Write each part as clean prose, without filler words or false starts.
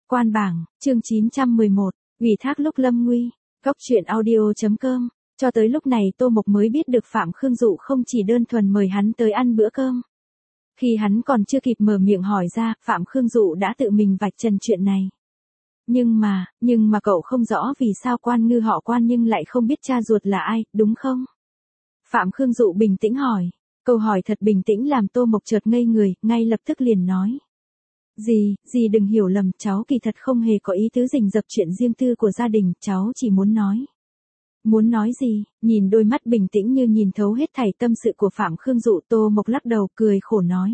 Quan bảng, chương 911, ủy thác lúc lâm nguy. Góc truyện audio.com. Cho tới lúc này Tô Mộc mới biết được Phạm Khương Dụ không chỉ đơn thuần mời hắn tới ăn bữa cơm. Khi hắn còn chưa kịp mở miệng hỏi ra, Phạm Khương Dụ đã tự mình vạch trần chuyện này. Nhưng mà cậu không rõ vì sao Quan Ngư họ Quan nhưng lại không biết cha ruột là ai, đúng không? Phạm Khương Dụ bình tĩnh hỏi. Câu hỏi thật bình tĩnh làm Tô Mộc chợt ngây người, ngay lập tức liền nói. Dì đừng hiểu lầm, cháu kỳ thật không hề có ý tứ rình rập chuyện riêng tư của gia đình, cháu chỉ muốn nói. Muốn nói gì? Nhìn đôi mắt bình tĩnh như nhìn thấu hết thảy tâm sự của Phạm Khương Dụ, Tô Mộc lắc đầu cười khổ nói.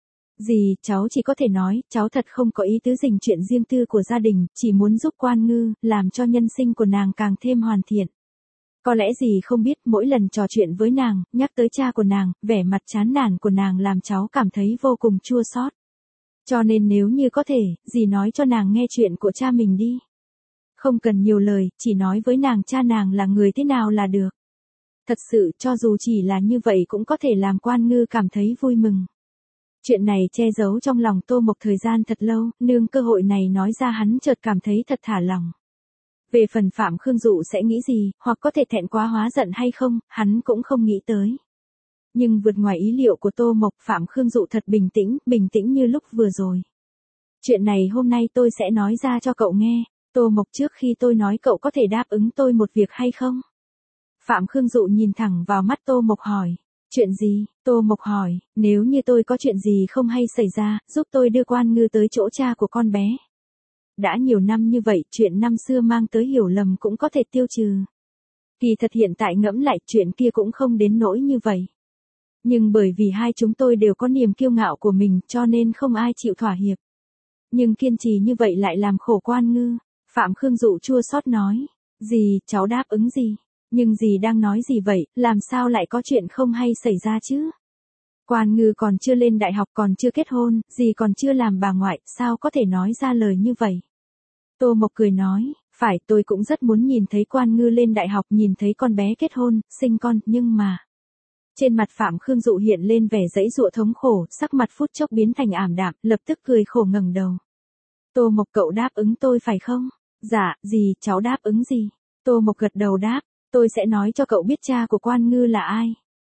Dì, cháu chỉ có thể nói, cháu thật không có ý tứ rình chuyện riêng tư của gia đình, chỉ muốn giúp Quan Ngư, làm cho nhân sinh của nàng càng thêm hoàn thiện. Có lẽ dì không biết, mỗi lần trò chuyện với nàng, nhắc tới cha của nàng, vẻ mặt chán nản của nàng làm cháu cảm thấy vô cùng chua xót. Cho nên nếu như có thể, dì nói cho nàng nghe chuyện của cha mình đi. Không cần nhiều lời, chỉ nói với nàng cha nàng là người thế nào là được. Thật sự, cho dù chỉ là như vậy cũng có thể làm Quan Ngư cảm thấy vui mừng. Chuyện này che giấu trong lòng Tô Mộc thời gian thật lâu, nương cơ hội này nói ra hắn chợt cảm thấy thật thả lòng. Về phần Phạm Khương Dụ sẽ nghĩ gì, hoặc có thể thẹn quá hóa giận hay không, hắn cũng không nghĩ tới. Nhưng vượt ngoài ý liệu của Tô Mộc, Phạm Khương Dụ thật bình tĩnh như lúc vừa rồi. Chuyện này hôm nay tôi sẽ nói ra cho cậu nghe, Tô Mộc, trước khi tôi nói cậu có thể đáp ứng tôi một việc hay không? Phạm Khương Dụ nhìn thẳng vào mắt Tô Mộc hỏi. Chuyện gì? Tô Mộc hỏi, nếu như tôi có chuyện gì không hay xảy ra, giúp tôi đưa Quan Ngư tới chỗ cha của con bé. Đã nhiều năm như vậy, chuyện năm xưa mang tới hiểu lầm cũng có thể tiêu trừ. Kỳ thật hiện tại ngẫm lại, chuyện kia cũng không đến nỗi như vậy. Nhưng bởi vì hai chúng tôi đều có niềm kiêu ngạo của mình, cho nên không ai chịu thỏa hiệp. Nhưng kiên trì như vậy lại làm khổ Quan Ngư. Phạm Khương Dụ chua xót nói. Dì, cháu đáp ứng gì? Nhưng dì đang nói gì vậy, làm sao lại có chuyện không hay xảy ra chứ? Quan Ngư còn chưa lên đại học, còn chưa kết hôn, dì còn chưa làm bà ngoại, sao có thể nói ra lời như vậy? Tô Mộc cười nói, phải, tôi cũng rất muốn nhìn thấy Quan Ngư lên đại học, nhìn thấy con bé kết hôn, sinh con, nhưng mà... Trên mặt Phạm Khương Dụ hiện lên vẻ giãy giụa thống khổ, sắc mặt phút chốc biến thành ảm đạm, lập tức cười khổ ngẩng đầu. Tô Mộc, cậu đáp ứng tôi phải không? Dạ, dì, cháu đáp ứng gì? Tô Mộc gật đầu đáp, tôi sẽ nói cho cậu biết cha của Quan Ngư là ai.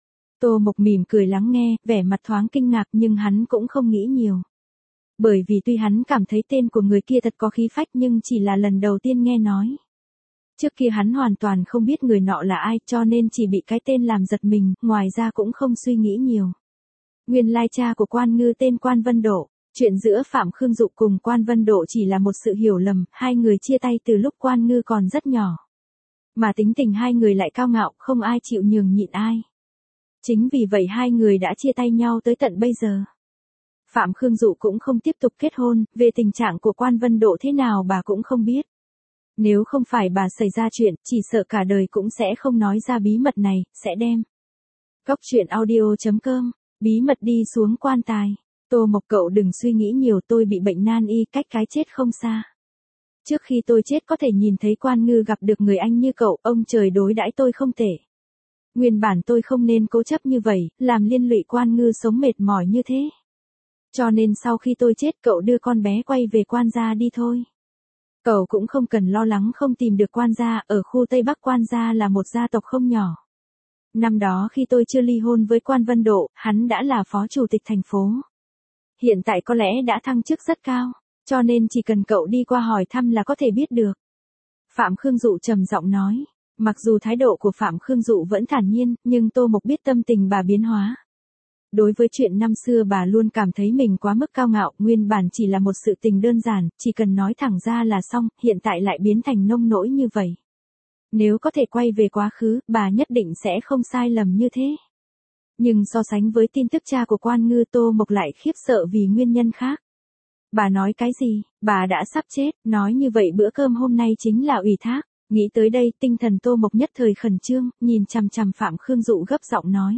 Tô Mộc mỉm cười lắng nghe, vẻ mặt thoáng kinh ngạc nhưng hắn cũng không nghĩ nhiều. Bởi vì tuy hắn cảm thấy tên của người kia thật có khí phách nhưng chỉ là lần đầu tiên nghe nói. Trước kia hắn hoàn toàn không biết người nọ là ai cho nên chỉ bị cái tên làm giật mình, ngoài ra cũng không suy nghĩ nhiều. Nguyên lai cha của Quan Ngư tên Quan Vân Độ, chuyện giữa Phạm Khương Dụ cùng Quan Vân Độ chỉ là một sự hiểu lầm, hai người chia tay từ lúc Quan Ngư còn rất nhỏ. Mà tính tình hai người lại cao ngạo, không ai chịu nhường nhịn ai. Chính vì vậy hai người đã chia tay nhau tới tận bây giờ. Phạm Khương Dụ cũng không tiếp tục kết hôn, về tình trạng của Quan Vân Độ thế nào bà cũng không biết. Nếu không phải bà xảy ra chuyện, chỉ sợ cả đời cũng sẽ không nói ra bí mật này, sẽ đem. Góc truyện audio.com, bí mật đi xuống quan tài. Tô Mộc, cậu đừng suy nghĩ nhiều, tôi bị bệnh nan y, cách cái chết không xa. Trước khi tôi chết có thể nhìn thấy Quan Ngư gặp được người anh như cậu, ông trời đối đãi tôi không tệ. Nguyên bản tôi không nên cố chấp như vậy, làm liên lụy Quan Ngư sống mệt mỏi như thế. Cho nên sau khi tôi chết cậu đưa con bé quay về Quan gia đi thôi. Cậu cũng không cần lo lắng không tìm được Quan gia, ở khu Tây Bắc Quan gia là một gia tộc không nhỏ. Năm đó khi tôi chưa ly hôn với Quan Vân Độ, hắn đã là phó chủ tịch thành phố. Hiện tại có lẽ đã thăng chức rất cao, cho nên chỉ cần cậu đi qua hỏi thăm là có thể biết được. Phạm Khương Dụ trầm giọng nói. Mặc dù thái độ của Phạm Khương Dụ vẫn thản nhiên, nhưng Tô Mộc biết tâm tình bà biến hóa. Đối với chuyện năm xưa bà luôn cảm thấy mình quá mức cao ngạo, nguyên bản chỉ là một sự tình đơn giản, chỉ cần nói thẳng ra là xong, hiện tại lại biến thành nông nỗi như vậy. Nếu có thể quay về quá khứ, bà nhất định sẽ không sai lầm như thế. Nhưng so sánh với tin tức cha của Quan Ngư, Tô Mộc lại khiếp sợ vì nguyên nhân khác. Bà nói cái gì? Bà đã sắp chết, nói như vậy bữa cơm hôm nay chính là ủy thác. Nghĩ tới đây, tinh thần Tô Mộc nhất thời khẩn trương, nhìn chằm chằm Phạm Khương Dụ gấp giọng nói.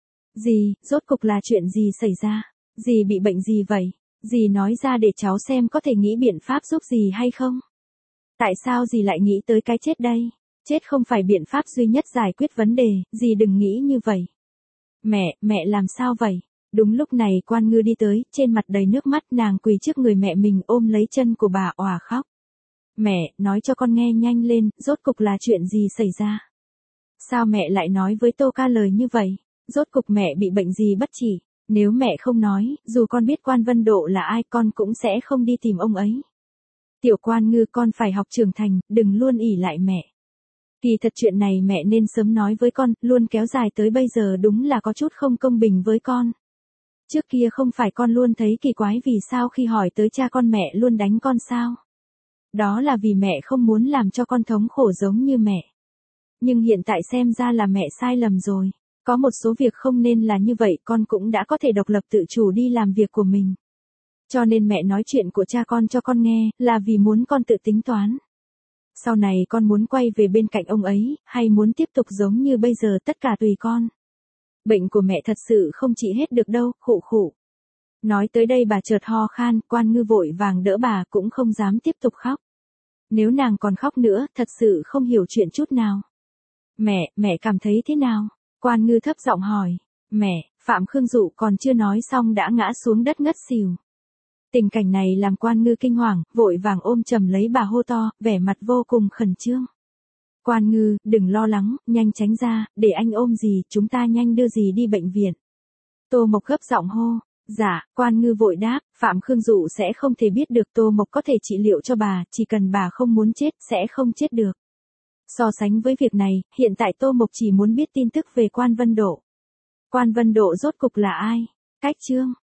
Dì, rốt cục là chuyện gì xảy ra? Dì bị bệnh gì vậy? Dì nói ra để cháu xem có thể nghĩ biện pháp giúp dì hay không? Tại sao dì lại nghĩ tới cái chết đây? Chết không phải biện pháp duy nhất giải quyết vấn đề, dì đừng nghĩ như vậy. Mẹ làm sao vậy? Đúng lúc này Quan Ngư đi tới, trên mặt đầy nước mắt, nàng quỳ trước người mẹ mình ôm lấy chân của bà òa khóc. Mẹ, nói cho con nghe nhanh lên, rốt cục là chuyện gì xảy ra? Sao mẹ lại nói với Tô Ca lời như vậy? Rốt cục mẹ bị bệnh gì bất chỉ? Nếu mẹ không nói, dù con biết Quan Vân Độ là ai con cũng sẽ không đi tìm ông ấy. Tiểu Quan Ngư, con phải học trưởng thành, đừng luôn ỷ lại mẹ. Kỳ thật chuyện này mẹ nên sớm nói với con, luôn kéo dài tới bây giờ đúng là có chút không công bình với con. Trước kia không phải con luôn thấy kỳ quái vì sao khi hỏi tới cha con mẹ luôn đánh con sao? Đó là vì mẹ không muốn làm cho con thống khổ giống như mẹ. Nhưng hiện tại xem ra là mẹ sai lầm rồi. Có một số việc không nên là như vậy, con cũng đã có thể độc lập tự chủ đi làm việc của mình. Cho nên mẹ nói chuyện của cha con cho con nghe, là vì muốn con tự tính toán. Sau này con muốn quay về bên cạnh ông ấy, hay muốn tiếp tục giống như bây giờ tất cả tùy con. Bệnh của mẹ thật sự không trị hết được đâu, khụ khụ. Nói tới đây bà chợt ho khan, Quan Ngư vội vàng đỡ bà cũng không dám tiếp tục khóc. Nếu nàng còn khóc nữa, thật sự không hiểu chuyện chút nào. Mẹ cảm thấy thế nào? Quan Ngư thấp giọng hỏi. Mẹ, Phạm Khương Dụ còn chưa nói xong đã ngã xuống đất ngất xỉu. Tình cảnh này làm Quan Ngư kinh hoàng, vội vàng ôm chầm lấy bà hô to, vẻ mặt vô cùng khẩn trương. Quan Ngư, đừng lo lắng, nhanh tránh ra, để anh ôm dì, chúng ta nhanh đưa dì đi bệnh viện. Tô Mộc gấp giọng hô. Dạ, Quan Ngư vội đáp, Phạm Khương Dụ sẽ không thể biết được Tô Mộc có thể trị liệu cho bà, chỉ cần bà không muốn chết, sẽ không chết được. So sánh với việc này, hiện tại Tô Mộc chỉ muốn biết tin tức về Quan Vân Độ. Quan Vân Độ rốt cục là ai? Cách chương.